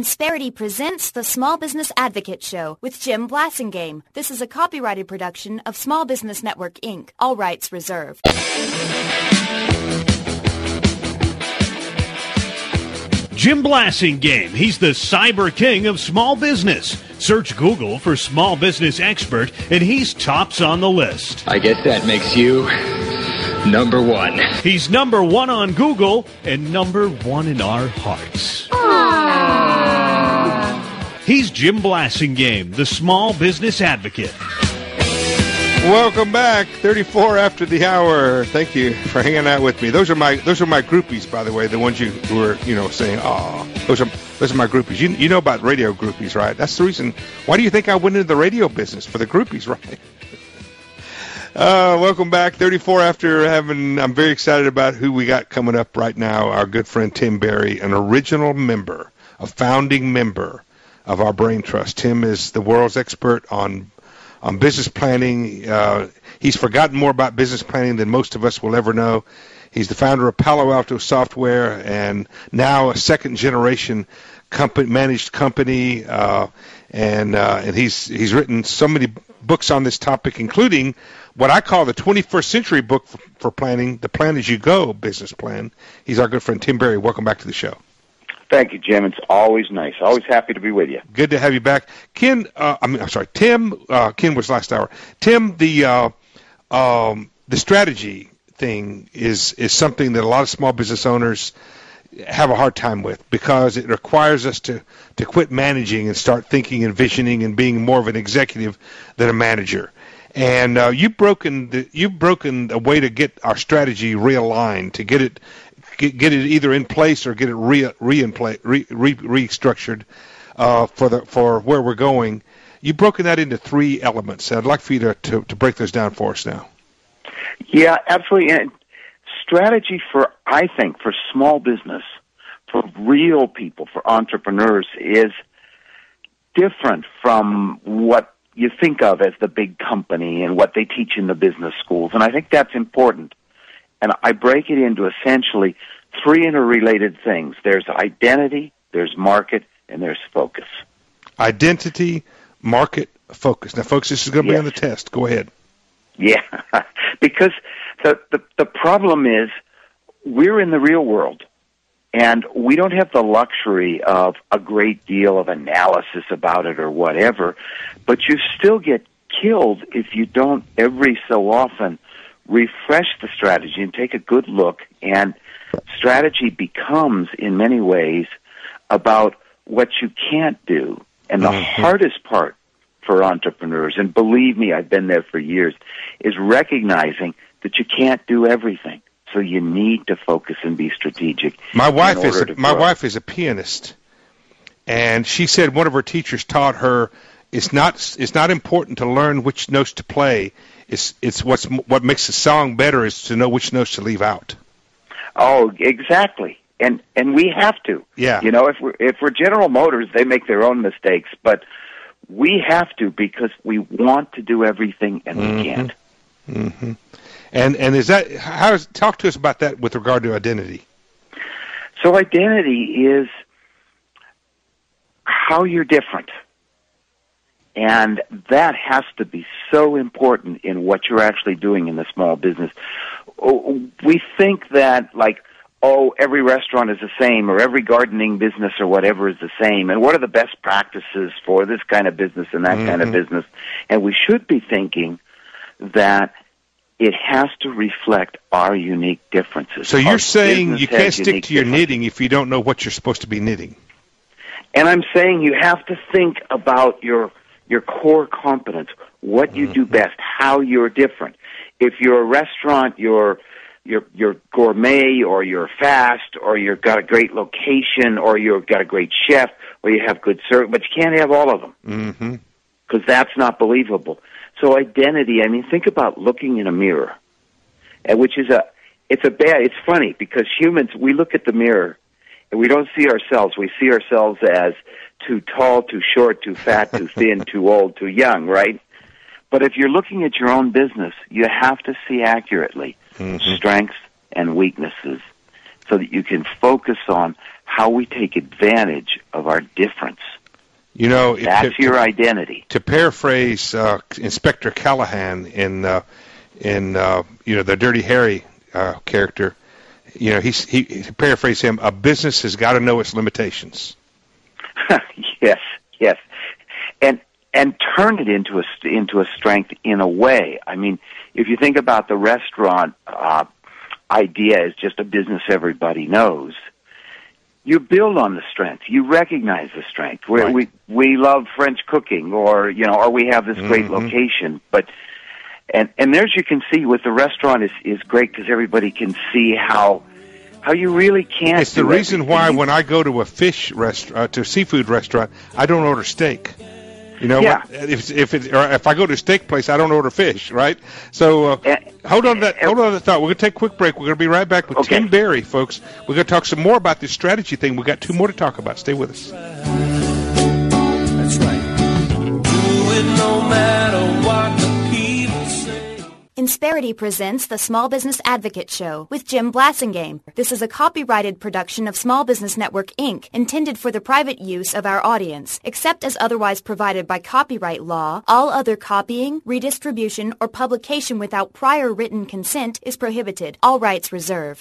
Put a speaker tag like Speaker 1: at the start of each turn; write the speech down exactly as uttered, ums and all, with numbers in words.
Speaker 1: Insperity presents the Small Business Advocate Show with Jim Blasingame. This is a copyrighted production of Small Business Network, Incorporated. All rights reserved.
Speaker 2: Jim Blasingame. He's the cyber king of small business. Search Google for small business expert, and he's tops on the list.
Speaker 3: I guess that makes you number one.
Speaker 2: He's number one on Google and number one in our hearts.
Speaker 4: Aww.
Speaker 2: He's Jim Blasingame, the small business advocate.
Speaker 5: Welcome back, thirty-four after the hour. Thank you for hanging out with me. Those are my those are my groupies, by the way. The ones you who are you know saying, "Aw." Those are those are my groupies. You you know about radio groupies, right? That's the reason. Why do you think I went into the radio business? For the groupies, right? Uh, welcome back, thirty-four after having. I'm very excited about who we got coming up right now. Our good friend Tim Berry, an original member, a founding member of our Brain Trust. Tim is the world's expert on. On business planning. Uh, he's forgotten more about business planning than most of us will ever know. He's the founder of Palo Alto Software and now a second-generation company, managed company, uh, and uh, and he's he's written so many books on this topic, including what I call the twenty-first century book for, for planning, The Plan As You Go business plan. He's our good friend Tim Berry. Welcome back to the show.
Speaker 6: Thank you, Jim. It's always nice. Always happy to be with you.
Speaker 5: Good to have you back. Ken, uh, I mean, I'm sorry, Tim, uh, Ken was last hour. Tim, the uh, um, the strategy thing is, is something that a lot of small business owners have a hard time with because it requires us to, to quit managing and start thinking and visioning and being more of an executive than a manager. And uh, you've broken the, you've broken a way to get our strategy realigned, to get it Get, get it either in place or get it re re in place, re, re restructured uh, for the for where we're going. You've broken that into three elements. I'd like for you to, to, to break those down for us now.
Speaker 6: Yeah, absolutely. And strategy for, I think, for small business, for real people, for entrepreneurs, is different from what you think of as the big company and what they teach in the business schools. And I think that's important. And I break it into essentially three interrelated things. There's identity, there's market, and there's focus.
Speaker 5: Identity, market, focus. Now, folks, this is going to be yes. on the test. Go ahead.
Speaker 6: Yeah, because the, the the problem is we're in the real world, and we don't have the luxury of a great deal of analysis about it or whatever, but you still get killed if you don't every so often refresh the strategy and take a good look. And strategy becomes, in many ways, about what you can't do. And the mm-hmm. hardest part for entrepreneurs, and believe me, I've been there for years, is recognizing that you can't do everything. So you need to focus and be strategic.
Speaker 5: My wife is a, my wife is a pianist, and she said one of her teachers taught her it's not it's not important to learn which notes to play. It's it's what's what makes the song better is to know which notes to leave out.
Speaker 6: Oh, exactly, and and we have to.
Speaker 5: Yeah.
Speaker 6: You know, if we're if we're General Motors, they make their own mistakes, but we have to because we want to do everything and
Speaker 5: mm-hmm.
Speaker 6: we can't.
Speaker 5: Mm-hmm. And and is that how? Is, talk to us about that with regard to identity.
Speaker 6: So identity is how you're different. And that has to be so important in what you're actually doing in the small business. We think that, like, oh, every restaurant is the same, or every gardening business or whatever is the same, and what are the best practices for this kind of business and that mm-hmm. kind of business? And we should be thinking that it has to reflect our unique differences.
Speaker 5: So you're
Speaker 6: our
Speaker 5: saying you can't stick to your knitting if you don't know what you're supposed to be knitting.
Speaker 6: And I'm saying you have to think about your your core competence, what you do best, how you're different. If you're a restaurant, you're you're you're gourmet, or you're fast, or you've got a great location, or you've got a great chef, or you have good service, but you can't have all of them
Speaker 5: mm-hmm.
Speaker 6: because that's not believable. So identity, I mean, think about looking in a mirror, which is a it's a bad. It's funny because humans, we look at the mirror and we don't see ourselves. We see ourselves as too tall, too short, too fat, too thin, too old, too young, right? But if you're looking at your own business, you have to see accurately mm-hmm. strengths and weaknesses so that you can focus on how we take advantage of our difference.
Speaker 5: You know, if
Speaker 6: That's
Speaker 5: to,
Speaker 6: your
Speaker 5: to,
Speaker 6: identity.
Speaker 5: To paraphrase uh, Inspector Callahan in uh, in uh, you know the Dirty Harry uh, character, you know he's, he he paraphrase him. A business has got to know its limitations.
Speaker 6: yes, yes, and and turn it into a into a strength in a way. I mean, if you think about the restaurant uh, idea as just a business everybody knows, you build on the strength. You recognize the strength. We're,
Speaker 5: Right.
Speaker 6: We we love French cooking, or you know, or we have this great
Speaker 5: Mm-hmm.
Speaker 6: location. But and and there's you can see with the restaurant is is great because everybody can see how how you really can't.
Speaker 5: It's the
Speaker 6: do
Speaker 5: reason
Speaker 6: everything.
Speaker 5: why
Speaker 6: You-
Speaker 5: when I go to a fish restaurant, uh, to a seafood restaurant, I don't order steak. You know,
Speaker 6: Yeah.
Speaker 5: what? if if it, or if I go to a steak place, I don't order fish, right? So uh,
Speaker 6: Eh,
Speaker 5: hold on to that.
Speaker 6: eh,
Speaker 5: Hold on to that thought. We're gonna take a quick break. We're gonna be right back with
Speaker 6: Okay.
Speaker 5: Tim Berry, folks. We're gonna talk some more about this strategy thing. We got two more to talk about. Stay with us.
Speaker 4: That's right. Do it no matter what the people say.
Speaker 1: Insperity presents the Small Business Advocate Show with Jim Blasingame. This is a copyrighted production of Small Business Network, Incorporated, intended for the private use of our audience. Except as otherwise provided by copyright law, all other copying, redistribution, or publication without prior written consent is prohibited. All rights reserved.